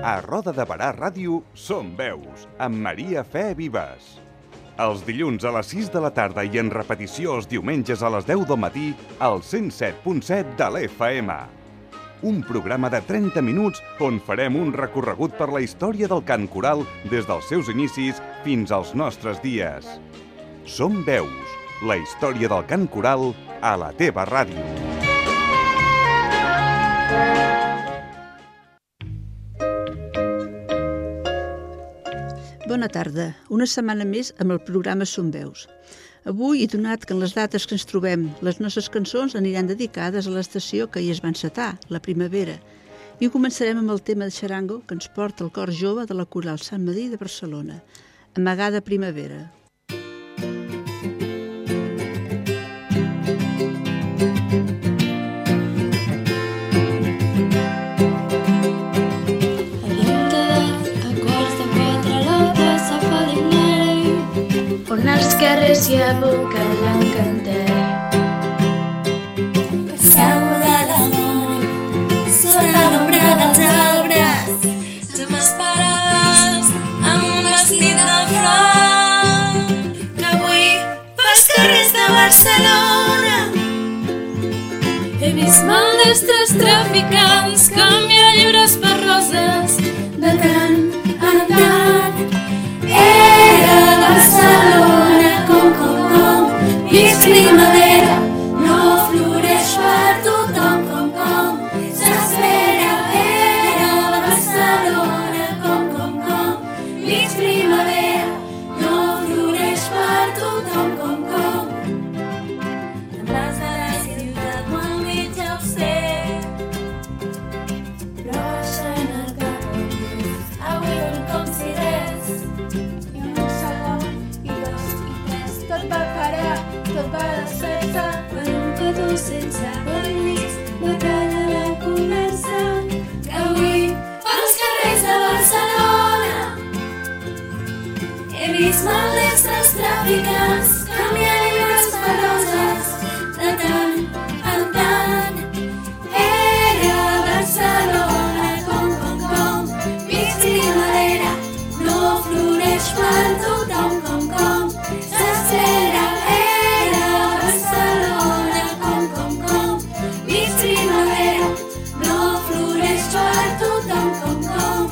A Roda de Barà Ràdio Som Veus, amb Maria Fe Vives. Els dilluns a les 6 de la tarda i en repetició els diumenges a les 10 del matí al 107.7 de l'FM. Un programa de 30 minuts on farem un recorregut per la història del cant coral des dels seus inicis fins als nostres dies. Som Veus, la història del cant coral a la teva ràdio. Bona tarda. Una setmana més amb el programa Som Veus. Avui, i donat que en les dates que ens trobem, les nostres cançons aniran dedicades a l'estació que hi es va encetar, la primavera. I començarem amb el tema de xarango que ens porta el cor jove de la Coral Sant Medir de Barcelona, Amagada Primavera. On als carrers hi ha boca l'encanter. Passeu de l'amor, sota l'ombra dels arbres. Tu m'esperaves amb un vestit de flor, que avui pels carrers de Barcelona he vist maldestres traficants canviar llibres per roses. De tant en tant era Barcelona, com, vist primavera, no floreix per tothom, com, s'espera. Era Barcelona, com, vist primavera, no floreix per tothom, com. Te'n vas a la ciutat molt mig auster, però baixant el cap al lluç, avui un com si res. Tot va parar, tot va desfer-se per un petó sense permís. No talla la conversa que avui pels carrers de Barcelona he vist maldestres traficants canviar llibres per roses. De tant en tant era Barcelona, com, vist primavera, no floreix per tothom, com. S'espera, era Barcelona, com, vist primavera, no floreix per tothom, com.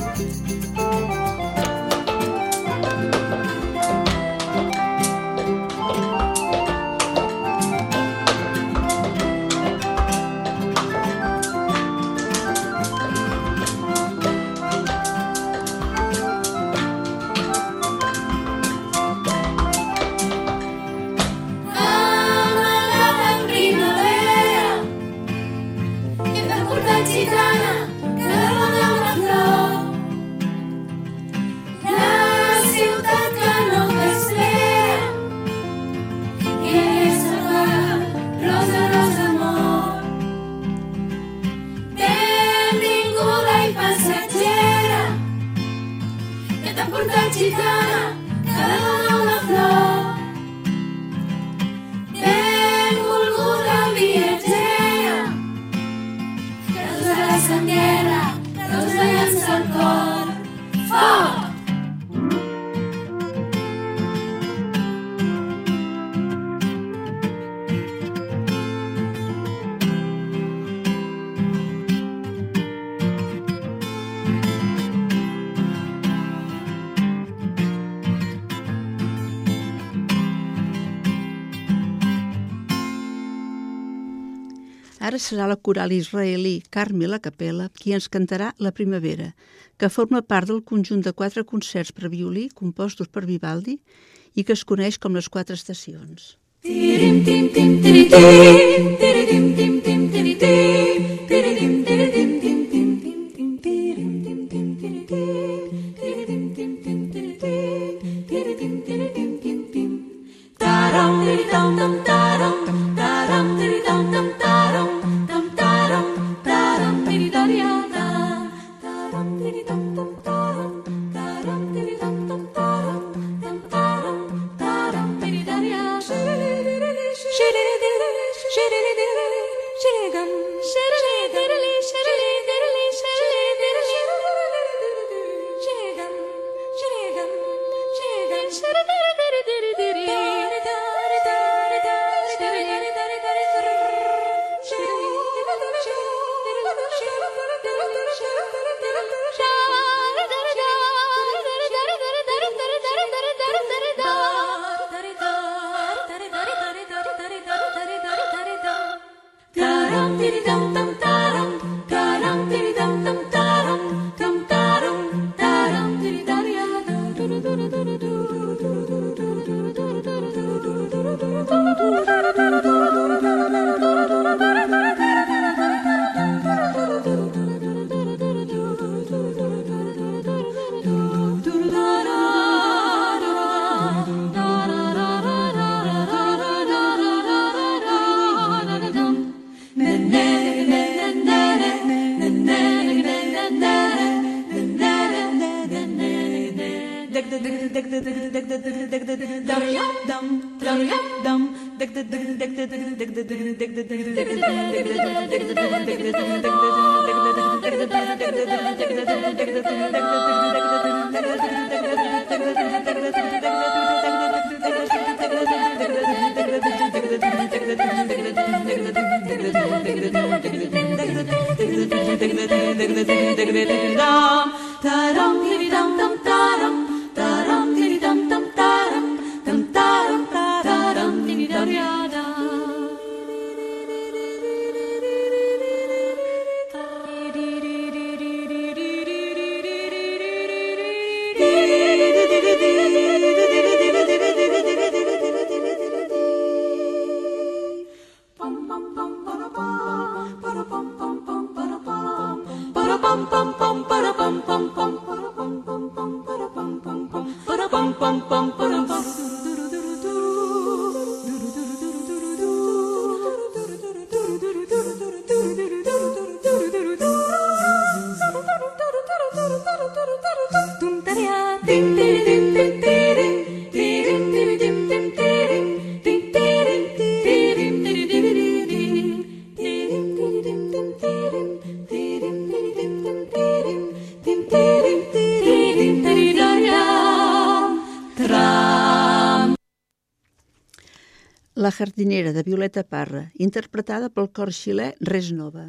Ara serà la coral israelí Carmel a Capella qui ens cantarà La primavera, que forma part del conjunt de 4 concerts per violí compostos per Vivaldi i que es coneix com les 4 estacions. La jardinera, de Violeta Parra, interpretada pel cor xilè Res Nova.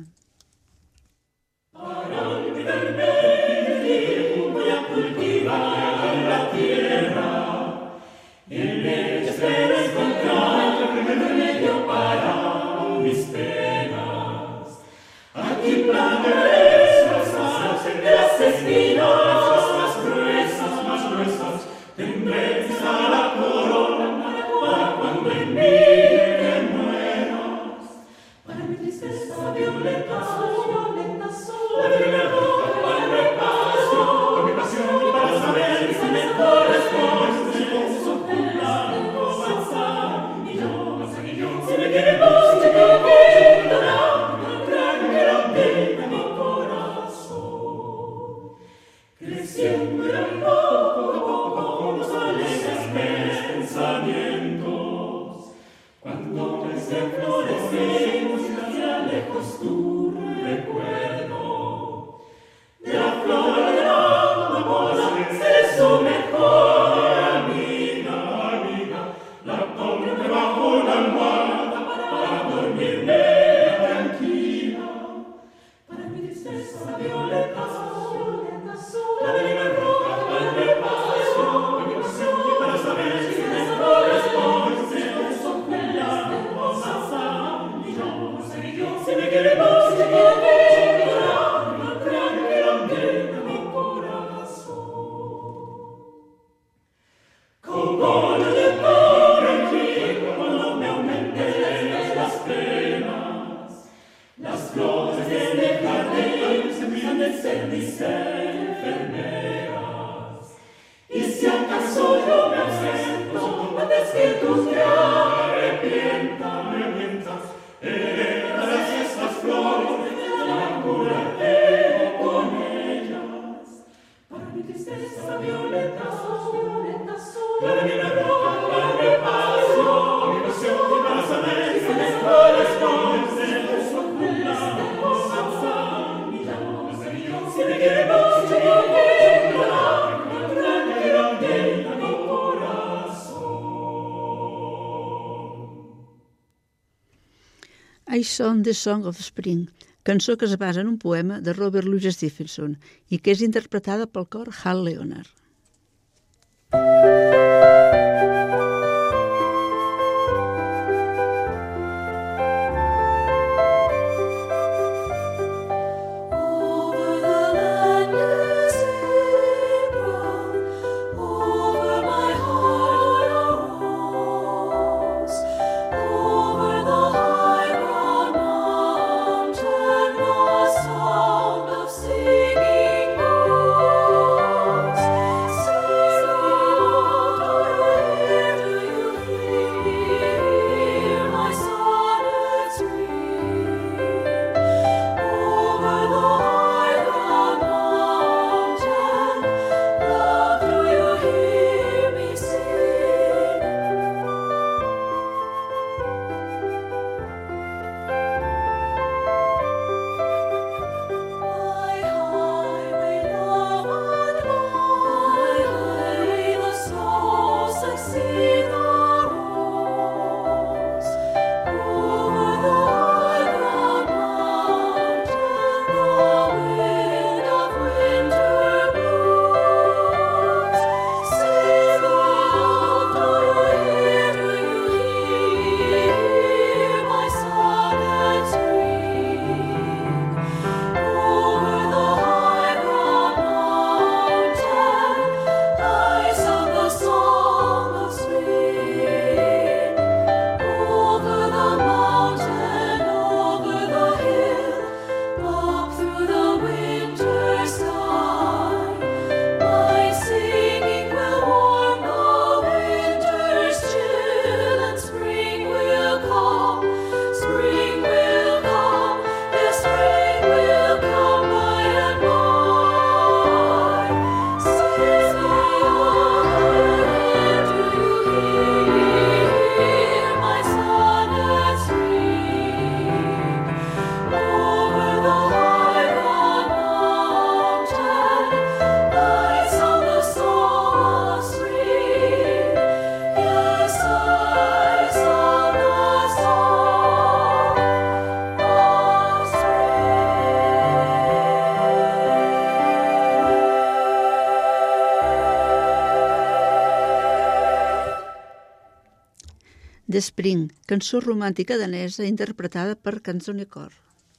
I Sung the Song of Spring, cançó que es basa en un poema de Robert Louis Stevenson i que és interpretada pel cor Hal Leonard. Singing goes, singing The Spring, cançó romàntica danesa interpretada per Canzone Cor.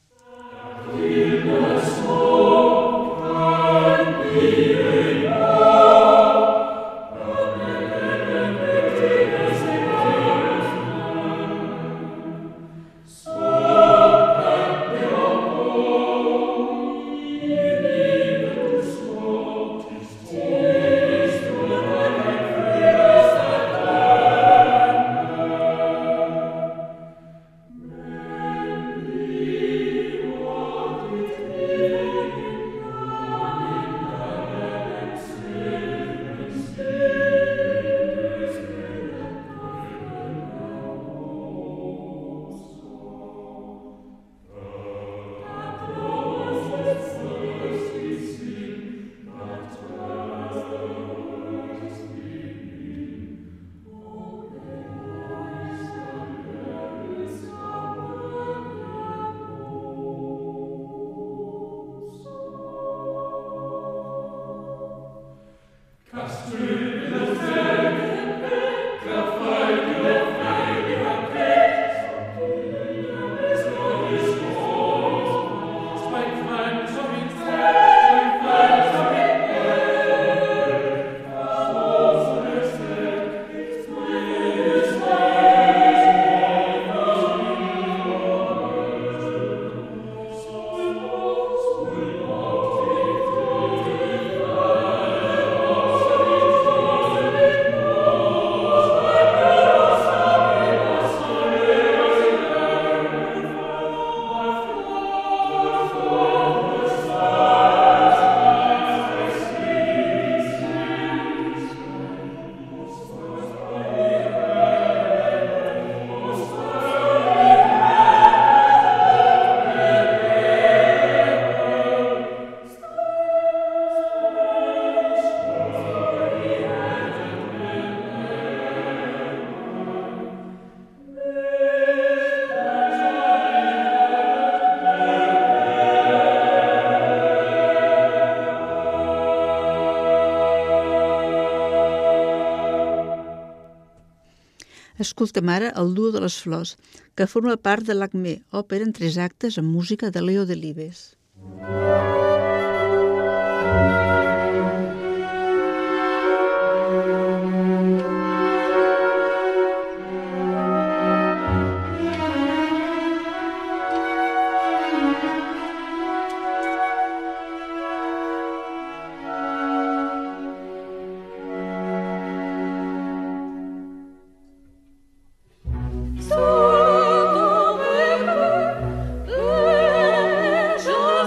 Escoltem ara el Duo de les Flors, que forma part de l'Acme, òpera en 3 actes amb música de Leo Delibes. Sotto me, le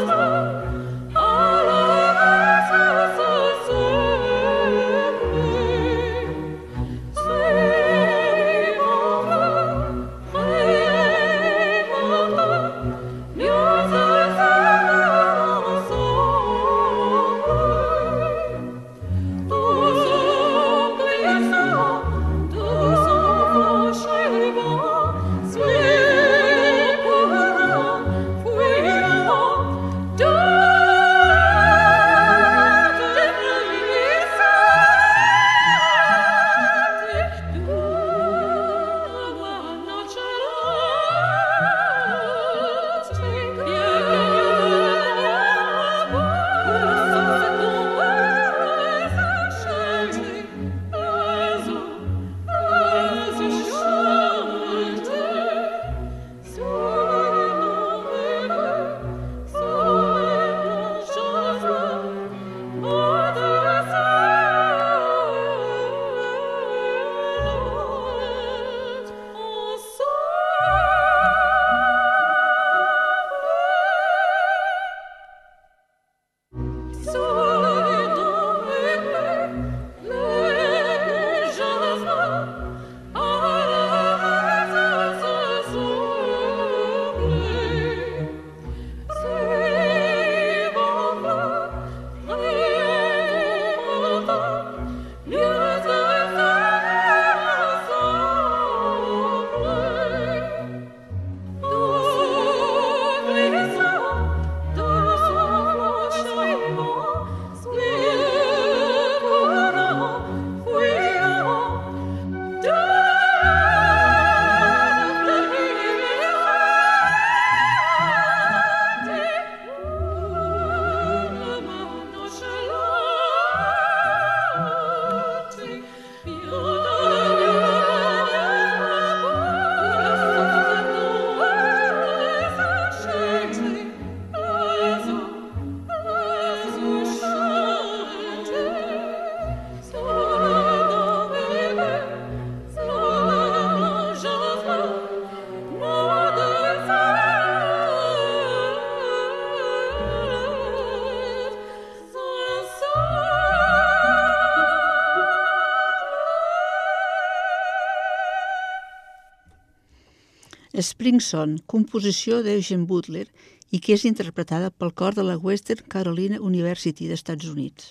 Spring Song, composició d'Eugene Butler i que és interpretada pel cor de la Western Carolina University d'Estats Units.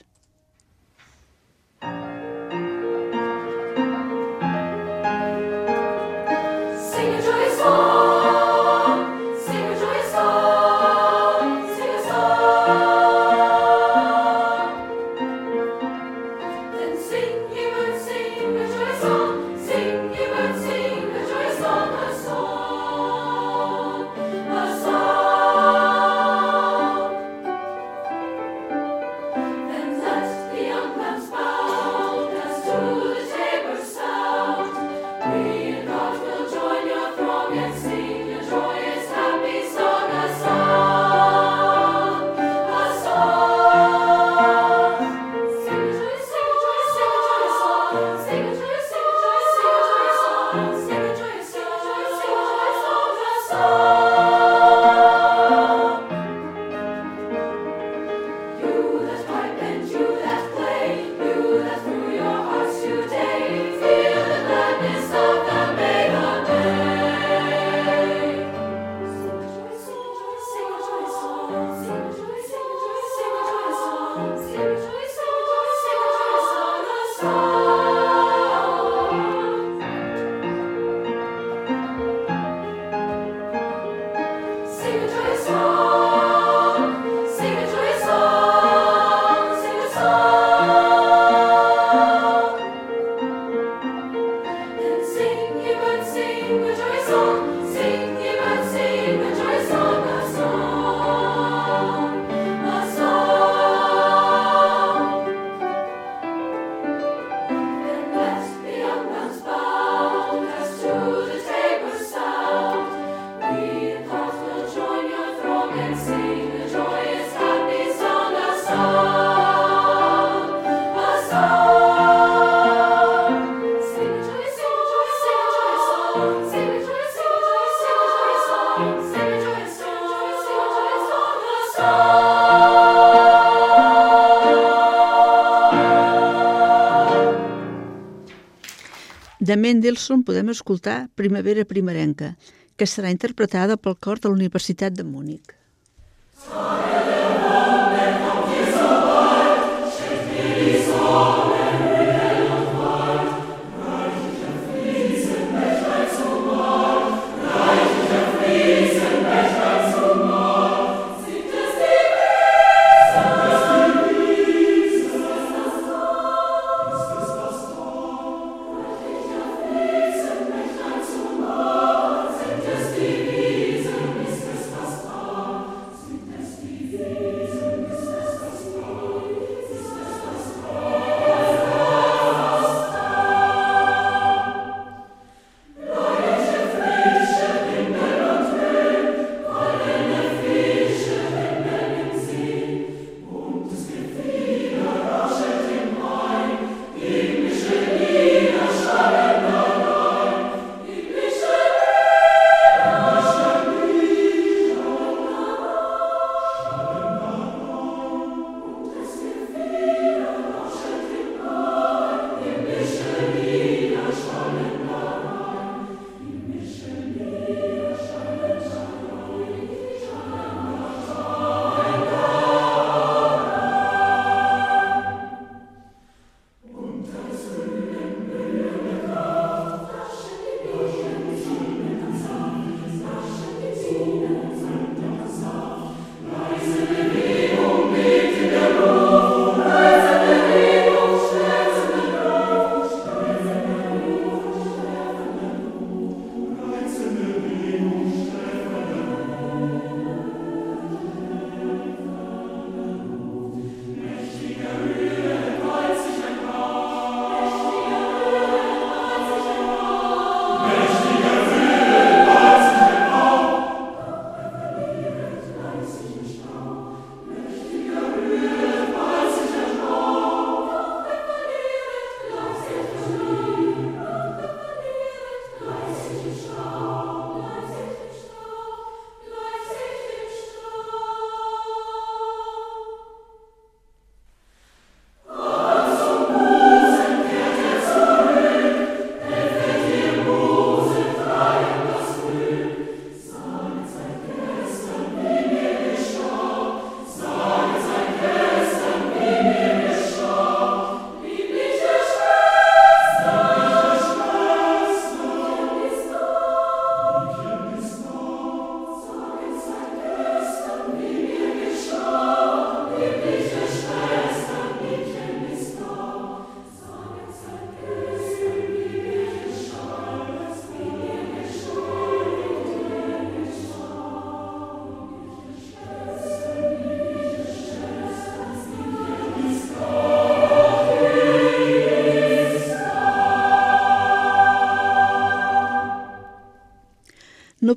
De Mendelssohn podem escoltar Primavera primerenca, que serà interpretada pel cor de la Universitat de Munic.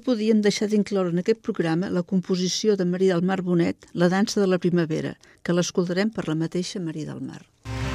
podíem deixar d'incloure en aquest programa la composició de Maria del Mar Bonet, La dansa de la primavera, que l'escoltarem per la mateixa Maria del Mar.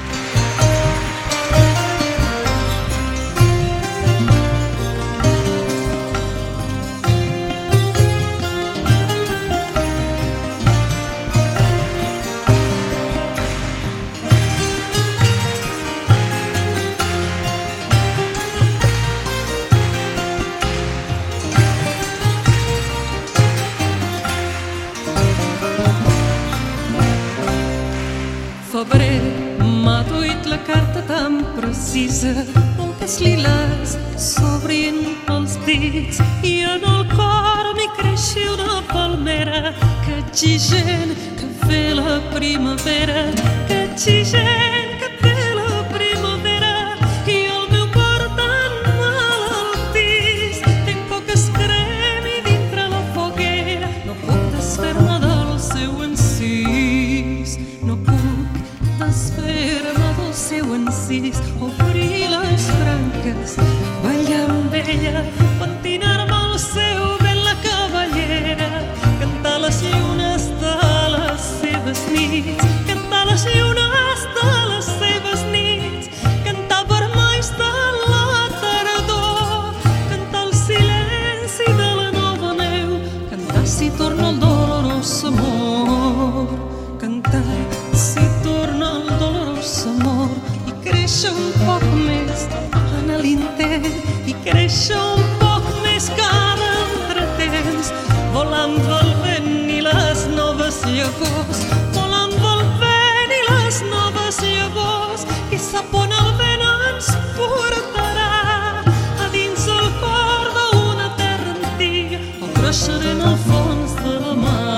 Febrer, m'ha duit la carta tan precisa, moltes liles s'obrint pels dits i en el cor m'hi creixi una palmera que exigent que ve la primavera, que exigent que ve la primavera i el meu cor tan malaltís tinc por que es cremi dintre la foguera, no puc desfer-me del seu encís, no puc desfer-me del seu encís, obrir les branques, ballar amb ella, pentinar-me al seu vent la cabellera, cantar les llunes de les seves nits, cantar les llunes de les seves nits, cantar vermells de la tardor, cantar el silenci de la nova neu, cantar si torna el dolorós amor, cantar si torna el dolorós amor i créixer un poc més en l'intent i créixer un poc més cada entretemps, volant pel vent i les noves llavors, volant pel vent i les noves llavors, qui sap on el vent ens portarà a dins el cor d'una terra antiga o creixeré en el fons de la mar.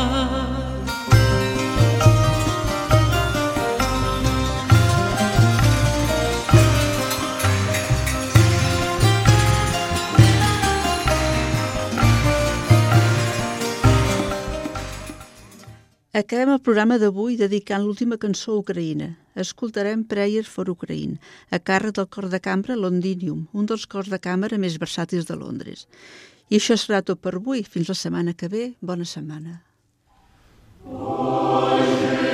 Acabem el programa d'avui dedicant l'última cançó a Ucraïna. Escoltarem Prayer for Ukraine, a càrrec del cor de cambra Londinium, un dels cors de càmera més versàtils de Londres. I això serà tot per avui. Fins la setmana que ve. Bona setmana.